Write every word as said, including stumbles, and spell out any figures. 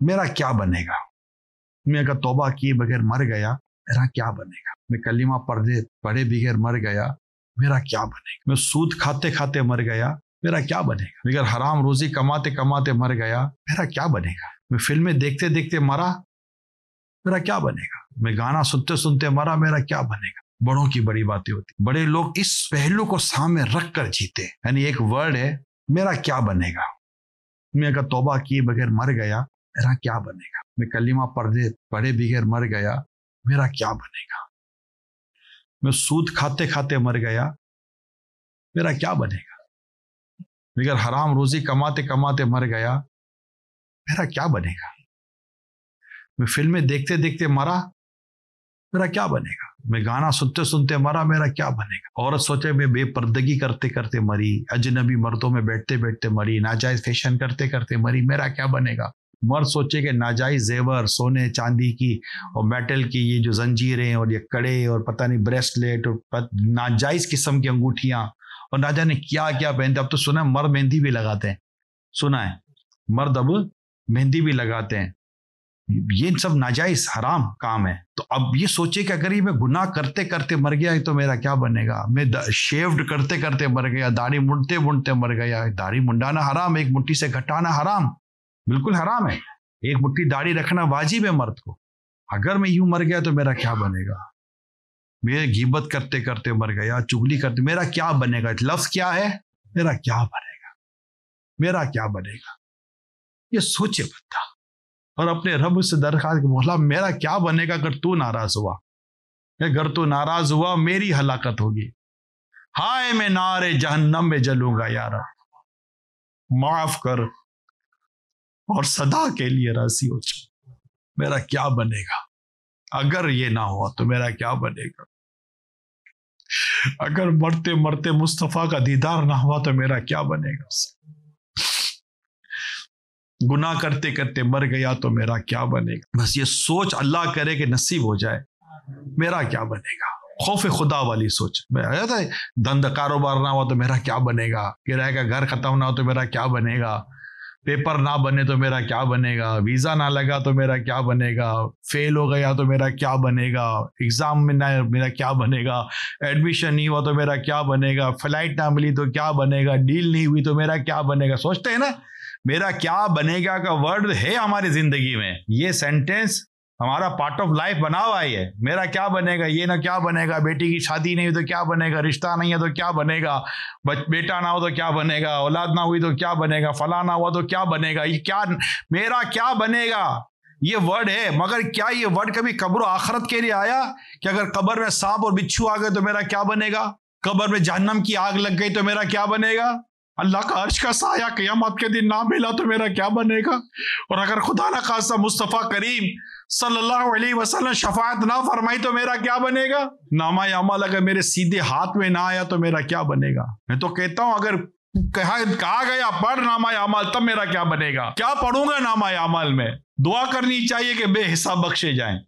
मेरा क्या बनेगा? मैं अगर तौबा किए बगैर मर गया मेरा क्या बनेगा? मैं कलीमा पढ़े पढ़े बगैर मर गया मेरा क्या बनेगा? मैं सूद खाते खाते मर गया मेरा क्या बनेगा? अगर हराम रोजी कमाते कमाते मर गया मेरा क्या बनेगा? मैं फिल्में देखते देखते मरा मेरा क्या बनेगा? मैं गाना सुनते सुनते मरा मेरा क्या बनेगा? बड़ों की बड़ी बातें होती, बड़े लोग इस पहलू को सामने रख कर जीते। यानी एक वर्ड है मेरा क्या बनेगा। मैं अगर तौबा किए बगैर मर गया मेरा क्या बनेगा? मैं कलीमा पढ़े पढ़े बगैर मर गया मेरा क्या बनेगा? मैं सूद खाते खाते मर गया मेरा क्या बनेगा? अगर हराम रोजी कमाते कमाते मर गया मेरा क्या बनेगा? मैं फिल्में देखते देखते मरा मेरा क्या बनेगा? मैं गाना सुनते सुनते मरा मेरा क्या बनेगा? औरत सोचे मैं बेपर्दगी करते करते मरी, अजनबी मर्दों में बैठते बैठते मरी, नाजायज फैशन करते करते मरी, मेरा क्या बनेगा? मर्द सोचे कि नाजायज जेवर सोने चांदी की और मेटल की ये जो जंजीरें और ये कड़े और पता नहीं ब्रेसलेट और नाजायज किस्म की अंगूठियां और ना जाने क्या क्या पहनते। अब तो सुना है मर्द मेहंदी भी लगाते हैं, सुना है मर्द अब मेहंदी भी लगाते हैं। ये सब नाजायज हराम काम है। तो अब ये सोचे कि अगर ये मैं गुनाह करते करते मर गया तो मेरा क्या बनेगा? मैं शेव्ड करते करते मर गया, दाढ़ी मुंडते मुंडते मर गया। दाढ़ी मुंडाना हराम, एक मुट्ठी से घटाना हराम, बिल्कुल हराम है। एक मुट्ठी दाढ़ी रखना वाजिब है मर्द को। अगर मैं यूं मर गया तो मेरा क्या बनेगा? मैं गीबत करते करते मर गया, चुगली करते, मेरा क्या बनेगा? लफ्ज क्या है? मेरा क्या बनेगा? मेरा क्या बनेगा? ये सोचे बंदा और अपने रब से दरखास्त, बोला मेरा क्या बनेगा अगर तू नाराज हुआ? अगर तू नाराज हुआ मेरी हलाकत होगी। हाय मैं नारे जहन्नम में जलूंगा यार, माफ कर और सदा के लिए राजी हो जा। मेरा क्या बनेगा? अगर ये ना हुआ तो मेरा क्या बनेगा? अगर मरते मरते मुस्तफा का दीदार ना हुआ तो मेरा क्या बनेगा? गुनाह करते करते मर गया तो मेरा क्या बनेगा? बस ये सोच अल्लाह करे कि नसीब हो जाए, मेरा क्या बनेगा? खौफ खुदा वाली सोच। मैं आया था धंधा कारोबार ना हुआ तो मेरा क्या बनेगा? किराए का घर खत्म ना हो तो मेरा क्या बनेगा? पेपर ना बने तो मेरा क्या बनेगा? वीजा ना लगा तो मेरा क्या बनेगा? फेल हो गया तो मेरा क्या बनेगा? एग्जाम में ना मेरा क्या बनेगा? एडमिशन नहीं हुआ तो मेरा क्या बनेगा? फ्लाइट ना मिली तो क्या बनेगा? डील नहीं हुई तो मेरा क्या बनेगा? सोचते हैं ना, मेरा क्या बनेगा का वर्ड है हमारी जिंदगी में। ये सेंटेंस हमारा पार्ट ऑफ लाइफ बना हुआ है। मेरा क्या बनेगा, ये ना क्या बनेगा? बेटी की शादी नहीं हुई तो क्या बनेगा? रिश्ता नहीं है तो क्या बनेगा? बेटा ना हो तो क्या बनेगा? औलाद ना हुई तो क्या बनेगा? फला ना हुआ तो क्या बनेगा? ये क्या, मेरा क्या बनेगा? ये वर्ड है। मगर क्या ये वर्ड कभी कब्र आखरत के लिए आया कि अगर कब्र में सांप और बिच्छू आ गए तो मेरा क्या बनेगा? कब्र में जहन्नम की आग लग गई तो मेरा क्या बनेगा? अल्लाह का अर्श का साया क़यामत के दिन ना मिला तो मेरा क्या बनेगा? और अगर खुदा ना खासा मुस्तफ़ा करीम सल्लल्लाहु अलैहि वसल्लम शफाअत ना फरमाई तो मेरा क्या बनेगा? नामा अमल अगर मेरे सीधे हाथ में ना आया तो मेरा क्या बनेगा? मैं तो कहता हूं अगर कहा कहा गया पढ़ नामा अमल तब मेरा क्या बनेगा? क्या पढ़ूंगा नामा अमल में? दुआ करनी चाहिए कि बेहिसाब बख्शे जाएं।